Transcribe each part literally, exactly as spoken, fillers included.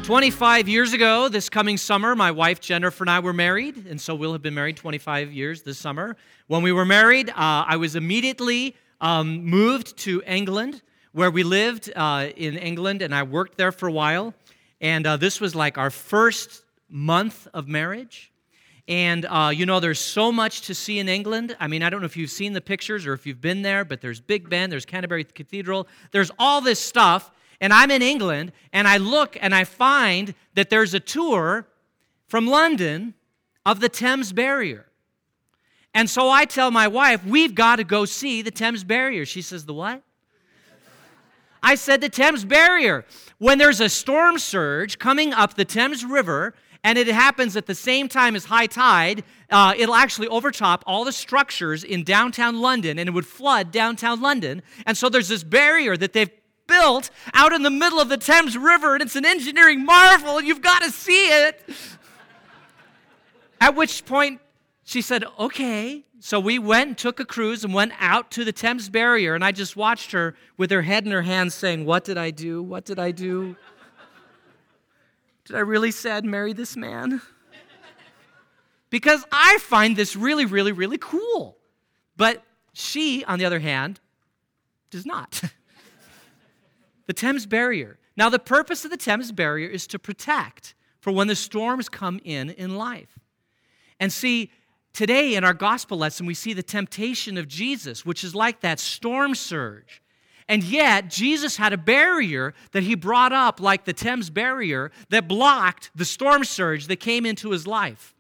twenty-five years ago, this coming summer, my wife Jennifer and I were married, and so we'll have been married twenty-five years this summer. When we were married, uh, I was immediately um, moved to England, where we lived uh, in England, and I worked there for a while. And uh, this was like our first month of marriage. And, uh, you know, there's so much to see in England. I mean, I don't know if you've seen the pictures or if you've been there, but there's Big Ben, there's Canterbury Cathedral, there's all this stuff. And I'm in England, and I look and I find that there's a tour from London of the Thames Barrier. And so I tell my wife, we've got to go see the Thames Barrier. She says, the what? I said, the Thames Barrier. When there's a storm surge coming up the Thames River, and it happens at the same time as high tide, uh, it'll actually overtop all the structures in downtown London, and it would flood downtown London. And so there's this barrier that they've built out in the middle of the Thames River, and it's an engineering marvel, and you've got to see it. At which point, she said, okay. So we went and took a cruise and went out to the Thames Barrier, and I just watched her with her head in her hands saying, what did I do? What did I do? Did I really sad marry this man? Because I find this really, really, really cool. But she, on the other hand, does not. The Thames Barrier. Now, the purpose of the Thames Barrier is to protect for when the storms come in in life. And see, today in our gospel lesson, we see the temptation of Jesus, which is like that storm surge. And yet, Jesus had a barrier that he brought up like the Thames Barrier that blocked the storm surge that came into his life.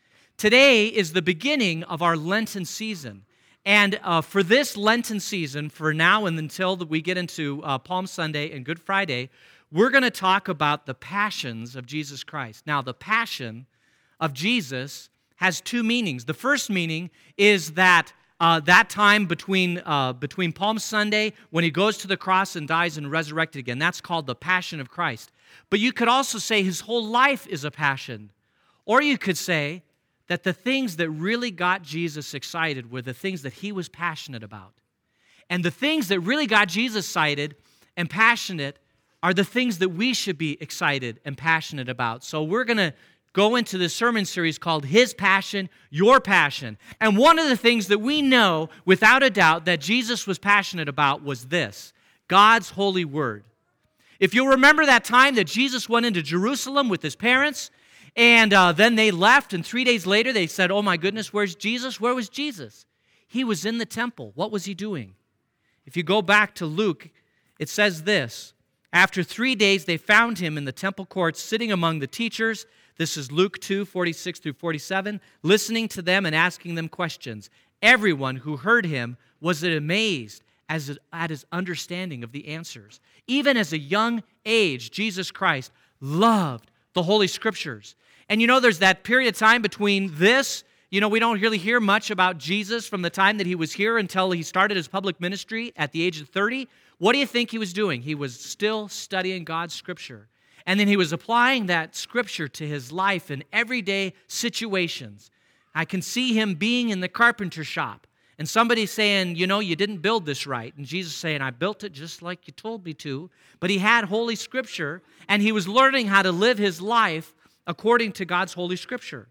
Today is the beginning of our Lenten season. And uh, for this Lenten season, for now and until we get into uh, Palm Sunday and Good Friday, we're going to talk about the passions of Jesus Christ. Now, the passion of Jesus has two meanings. The first meaning is that uh, that time between, uh, between Palm Sunday, when he goes to the cross and dies and resurrected again, that's called the Passion of Christ. But you could also say his whole life is a passion. Or you could say that the things that really got Jesus excited were the things that he was passionate about. And the things that really got Jesus excited and passionate are the things that we should be excited and passionate about. So we're going to go into this sermon series called His Passion, Your Passion. And one of the things that we know without a doubt that Jesus was passionate about was this: God's holy word. If you'll remember that time that Jesus went into Jerusalem with his parents, and uh, then they left, and three days later they said, oh my goodness, where's Jesus? Where was Jesus? He was in the temple. What was he doing? If you go back to Luke, it says this: after three days they found him in the temple courts, sitting among the teachers. This is Luke two, forty-six through forty-seven, listening to them and asking them questions. Everyone who heard him was amazed as at his understanding of the answers. Even as a young age, Jesus Christ loved the Holy Scriptures. And you know, there's that period of time between this, you know, we don't really hear much about Jesus from the time that he was here until he started his public ministry at the age of thirty. What do you think he was doing? He was still studying God's Scripture. And then he was applying that Scripture to his life in everyday situations. I can see him being in the carpenter shop and somebody saying, you know, you didn't build this right. And Jesus saying, I built it just like you told me to. But he had Holy Scripture, and he was learning how to live his life according to God's Holy Scripture.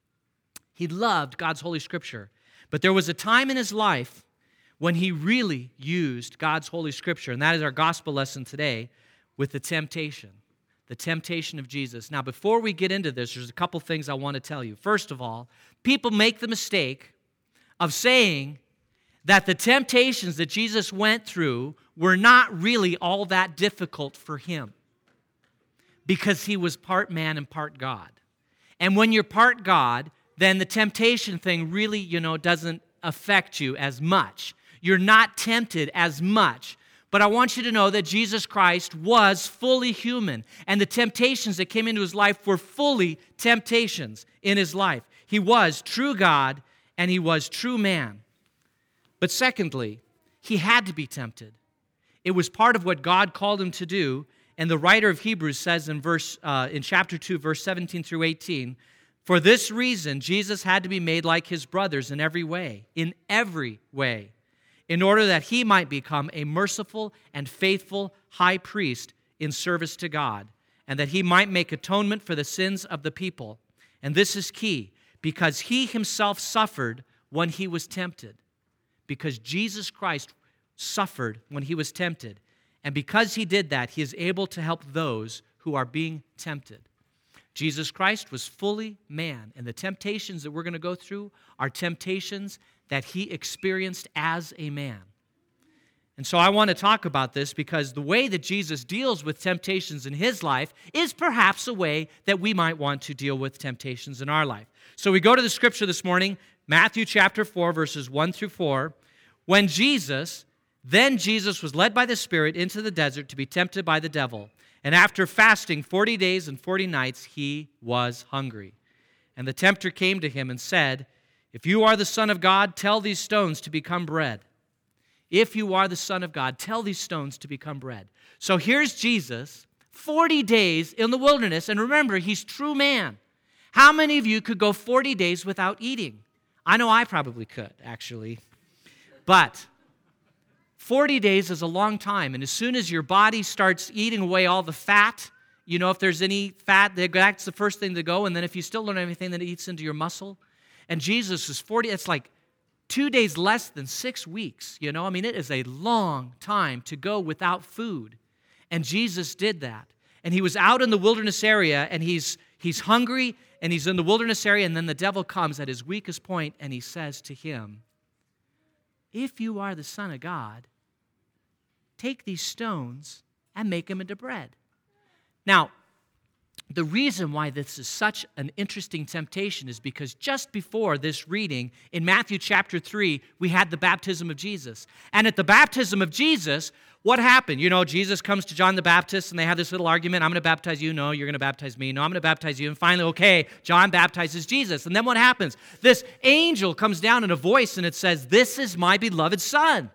He loved God's Holy Scripture. But there was a time in his life when he really used God's Holy Scripture, and that is our gospel lesson today with the temptation, the temptation of Jesus. Now, before we get into this, there's a couple things I want to tell you. First of all, people make the mistake of saying that the temptations that Jesus went through were not really all that difficult for him because he was part man and part God. And when you're part God, then the temptation thing really, you know, doesn't affect you as much. You're not tempted as much. But I want you to know that Jesus Christ was fully human, and the temptations that came into his life were fully temptations in his life. He was true God, and he was true man. But secondly, he had to be tempted. It was part of what God called him to do, and the writer of Hebrews says in verse uh, in chapter two, verse seventeen through eighteen, for this reason Jesus had to be made like his brothers in every way, in every way, in order that he might become a merciful and faithful high priest in service to God, and that he might make atonement for the sins of the people. And this is key, because he himself suffered when he was tempted. Because Jesus Christ suffered when he was tempted. And because he did that, he is able to help those who are being tempted. Jesus Christ was fully man, and the temptations that we're going to go through are temptations that he experienced as a man. And so I want to talk about this because the way that Jesus deals with temptations in his life is perhaps a way that we might want to deal with temptations in our life. So we go to the scripture this morning, Matthew chapter four, verses one through four. When Jesus, then Jesus was led by the Spirit into the desert to be tempted by the devil. And after fasting forty days and forty nights, he was hungry. And the tempter came to him and said, "If you are the Son of God, tell these stones to become bread." If you are the Son of God, tell these stones to become bread. So here's Jesus, forty days in the wilderness, and remember, he's true man. How many of you could go forty days without eating? I know I probably could, actually. But forty days is a long time, and as soon as your body starts eating away all the fat, you know, if there's any fat, that's the first thing to go, and then if you still don't have anything, then it eats into your muscle. And Jesus is forty, it's like two days less than six weeks, you know? I mean, it is a long time to go without food. And Jesus did that. And he was out in the wilderness area, and he's he's hungry, and he's in the wilderness area, and then the devil comes at his weakest point, and he says to him, "If you are the Son of God, take these stones and make them into bread." Now, the reason why this is such an interesting temptation is because just before this reading, in Matthew chapter three, we had the baptism of Jesus. And at the baptism of Jesus, what happened? You know, Jesus comes to John the Baptist, and they have this little argument. I'm going to baptize you. No, you're going to baptize me. No, I'm going to baptize you. And finally, okay, John baptizes Jesus. And then what happens? This angel comes down in a voice, and it says, "This is my beloved Son."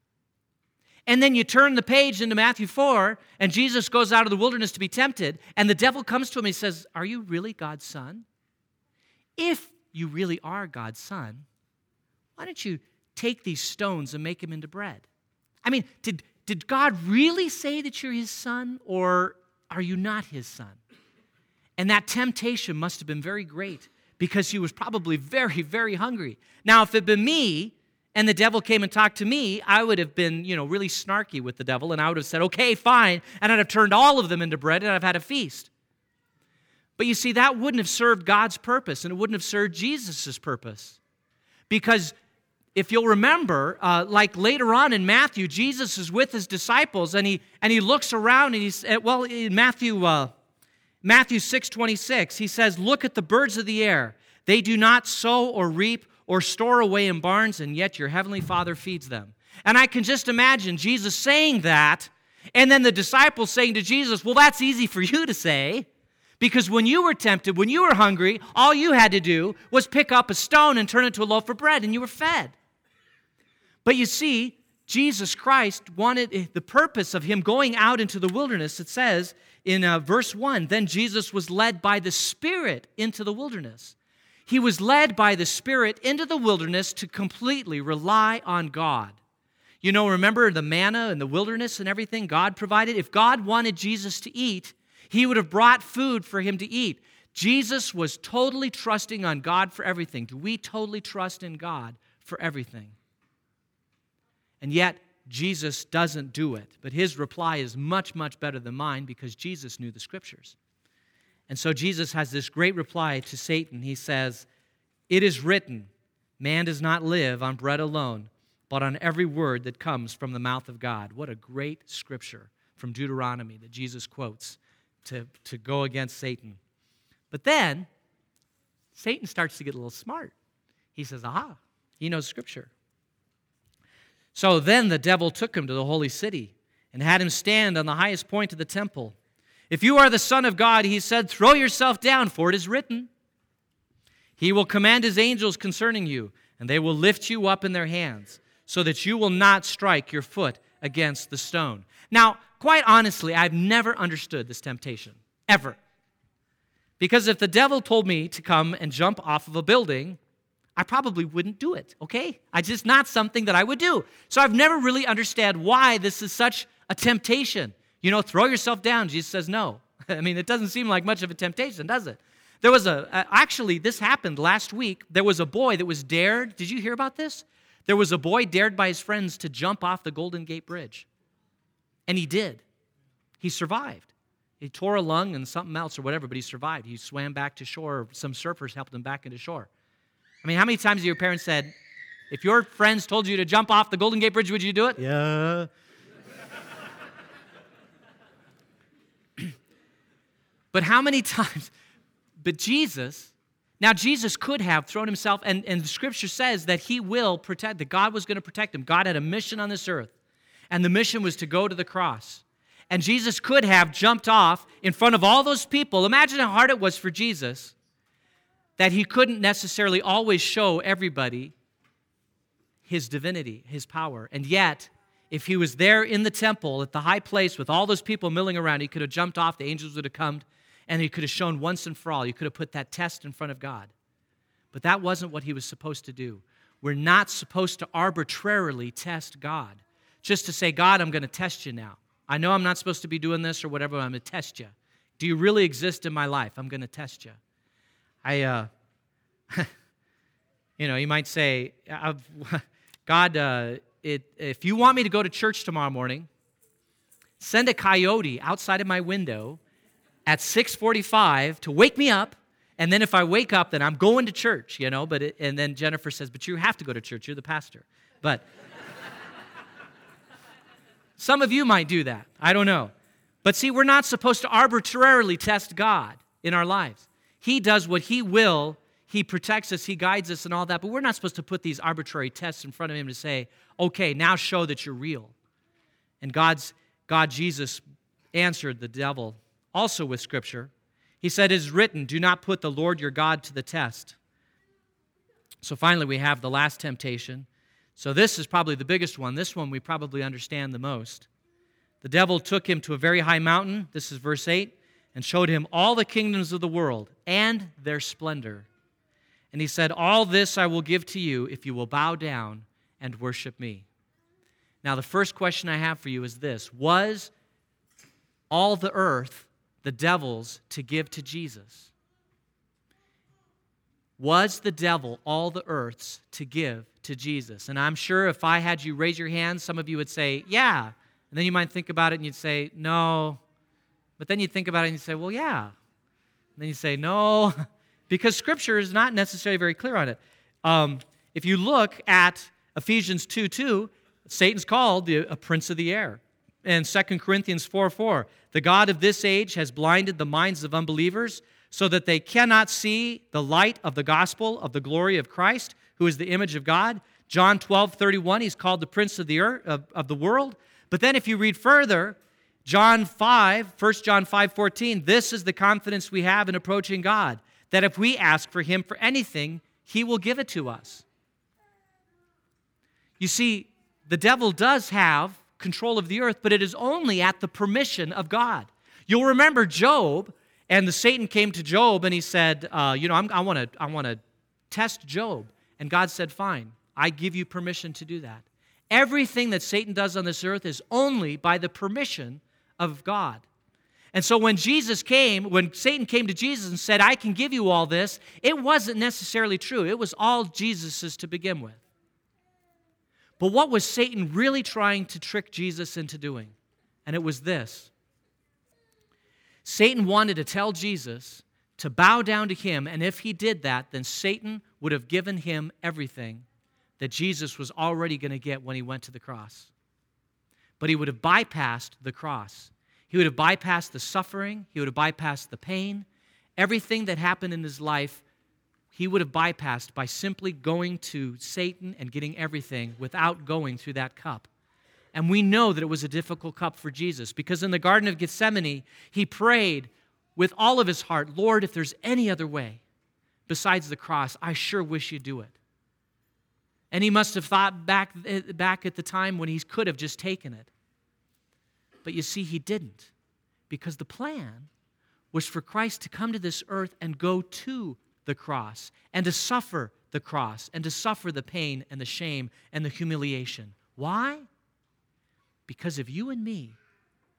And then you turn the page into Matthew four, and Jesus goes out of the wilderness to be tempted, and the devil comes to him and he says, "Are you really God's Son? If you really are God's Son, why don't you take these stones and make them into bread?" I mean, did, did God really say that you're his son, or are you not his son? And that temptation must have been very great, because he was probably very, very hungry. Now, if it had been me, and the devil came and talked to me, I would have been, you know, really snarky with the devil, and I would have said, "Okay, fine," and I'd have turned all of them into bread, and I'd have had a feast. But you see, that wouldn't have served God's purpose, and it wouldn't have served Jesus' purpose. Because if you'll remember, uh, like later on in Matthew, Jesus is with his disciples, and he and he looks around, and he's, well, in Matthew, uh, Matthew six twenty-six, he says, "Look at the birds of the air. They do not sow or reap or store away in barns, and yet your heavenly Father feeds them." And I can just imagine Jesus saying that, and then the disciples saying to Jesus, "Well, that's easy for you to say, because when you were tempted, when you were hungry, all you had to do was pick up a stone and turn it into a loaf of bread, and you were fed." But you see, Jesus Christ wanted, the purpose of him going out into the wilderness, it says in uh, verse one, "Then Jesus was led by the Spirit into the wilderness." He was led by the Spirit into the wilderness to completely rely on God. You know, remember the manna in the wilderness and everything God provided? If God wanted Jesus to eat, he would have brought food for him to eat. Jesus was totally trusting on God for everything. Do we totally trust in God for everything? And yet, Jesus doesn't do it. But his reply is much, much better than mine, because Jesus knew the Scriptures. And so Jesus has this great reply to Satan. He says, "It is written, man does not live on bread alone, but on every word that comes from the mouth of God." What a great scripture from Deuteronomy that Jesus quotes to, to go against Satan. But then, Satan starts to get a little smart. He says, aha, he knows Scripture. So then the devil took him to the holy city and had him stand on the highest point of the temple. "If you are the Son of God," he said, "throw yourself down, for it is written, he will command his angels concerning you, and they will lift you up in their hands, so that you will not strike your foot against the stone." Now, quite honestly, I've never understood this temptation, ever. Because if the devil told me to come and jump off of a building, I probably wouldn't do it, okay? It's just not something that I would do. So I've never really understood why this is such a temptation. You know, throw yourself down. Jesus says no. I mean, it doesn't seem like much of a temptation, does it? There was a, uh, actually, this happened last week. There was a boy that was dared. Did you hear about this? There was a boy dared by his friends to jump off the Golden Gate Bridge. And he did. He survived. He tore a lung and something else or whatever, but he survived. He swam back to shore. Some surfers helped him back into shore. I mean, how many times have your parents said, if your friends told you to jump off the Golden Gate Bridge, would you do it? Yeah. But how many times? But Jesus, now Jesus could have thrown himself, and, and the scripture says that he will protect, that God was going to protect him. God had a mission on this earth, and the mission was to go to the cross. And Jesus could have jumped off in front of all those people. Imagine how hard it was for Jesus that he couldn't necessarily always show everybody his divinity, his power. And yet, if he was there in the temple at the high place with all those people milling around, he could have jumped off, the angels would have come, and he could have shown once and for all. He could have put that test in front of God. But that wasn't what he was supposed to do. We're not supposed to arbitrarily test God. Just to say, God, I'm going to test you now. I know I'm not supposed to be doing this or whatever, but I'm going to test you. Do you really exist in my life? I'm going to test you. I, uh, you know, you might say, I've, God, uh, it, if you want me to go to church tomorrow morning, send a coyote outside of my window at six forty-five to wake me up, and then if I wake up, then I'm going to church, you know, but it, and then Jennifer says, but you have to go to church, you're the pastor. But some of you might do that, I don't know. But see, we're not supposed to arbitrarily test God in our lives. He does what he will, he protects us, he guides us and all that, but we're not supposed to put these arbitrary tests in front of him to say, okay, now show that you're real. And God's God, Jesus, answered the devil also with Scripture. He said, it is written, do not put the Lord your God to the test. So finally, we have the last temptation. So this is probably the biggest one. This one we probably understand the most. The devil took him to a very high mountain, this is verse eight, and showed him all the kingdoms of the world and their splendor. And he said, all this I will give to you if you will bow down and worship me. Now, the first question I have for you is this. Was all the earth the devil's to give to Jesus? Was the devil all the earth's to give to Jesus? And I'm sure if I had you raise your hand, some of you would say, yeah. And then you might think about it and you'd say, no. But then you'd think about it and you'd say, well, yeah. And then you say, no, because Scripture is not necessarily very clear on it. Um, if you look at Ephesians two two, Satan's called the, a prince of the air. And Second Corinthians four four, the God of this age has blinded the minds of unbelievers so that they cannot see the light of the gospel of the glory of Christ, who is the image of God. John twelve thirty-one, he's called the prince of the earth, of, of the world. But then if you read further, John five, First John five fourteen, this is the confidence we have in approaching God, that if we ask for him for anything, he will give it to us. You see, the devil does have control of the earth, but it is only at the permission of God. You'll remember Job, and the Satan came to Job, and he said, uh, you know, I'm, I want to I want to test Job. And God said, fine, I give you permission to do that. Everything that Satan does on this earth is only by the permission of God. And so when Jesus came, when Satan came to Jesus and said, I can give you all this, it wasn't necessarily true. It was all Jesus's to begin with. But what was Satan really trying to trick Jesus into doing? And it was this. Satan wanted to tell Jesus to bow down to him, and if he did that, then Satan would have given him everything that Jesus was already going to get when he went to the cross. But he would have bypassed the cross. He would have bypassed the suffering. He would have bypassed the pain. Everything that happened in his life, he would have bypassed by simply going to Satan and getting everything without going through that cup. And we know that it was a difficult cup for Jesus because in the Garden of Gethsemane, he prayed with all of his heart, Lord, if there's any other way besides the cross, I sure wish you'd do it. And he must have thought back, back at the time when he could have just taken it. But you see, he didn't, because the plan was for Christ to come to this earth and go to the cross, and to suffer the cross, and to suffer the pain and the shame and the humiliation. Why? Because of you and me.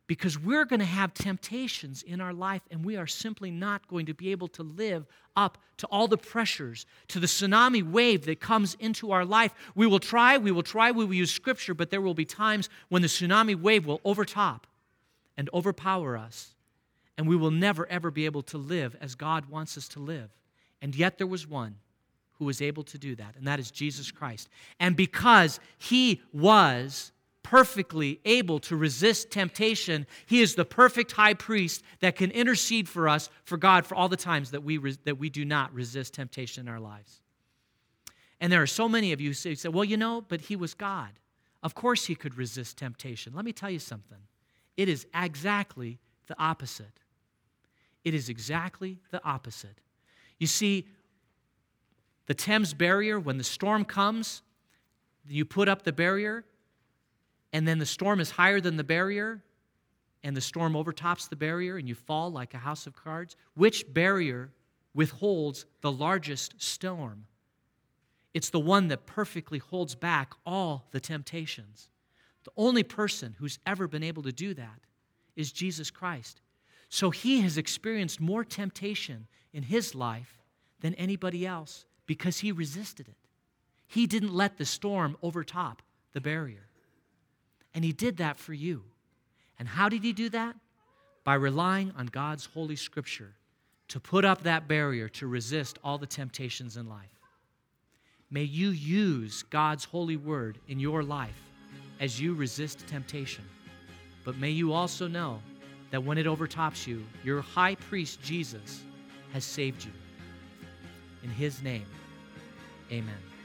because we're going to have temptations in our life, and we are simply not going to be able to live up to all the pressures, to the tsunami wave that comes into our life. We will try, we will try, we will use Scripture, but there will be times when the tsunami wave will overtop and overpower us, and we will never, ever be able to live as God wants us to live. And yet there was one who was able to do that, and that is Jesus Christ. And because He was perfectly able to resist temptation, He is the perfect high priest that can intercede for us, for God, for all the times that we res- that we do not resist temptation in our lives. And there are so many of you who say, say, well, you know, but He was God. Of course He could resist temptation. Let me tell you something. It is exactly the opposite. It is exactly the opposite. You see, the Thames barrier, when the storm comes, you put up the barrier, and then the storm is higher than the barrier, and the storm overtops the barrier, and you fall like a house of cards. Which barrier withholds the largest storm? It's the one that perfectly holds back all the temptations. The only person who's ever been able to do that is Jesus Christ. So He has experienced more temptation in His life than anybody else because He resisted it. He didn't let the storm overtop the barrier. And He did that for you. And how did He do that? By relying on God's Holy Scripture to put up that barrier to resist all the temptations in life. May you use God's holy word in your life as you resist temptation. But may you also know that when it overtops you, your high priest Jesus has saved you. In His name, amen.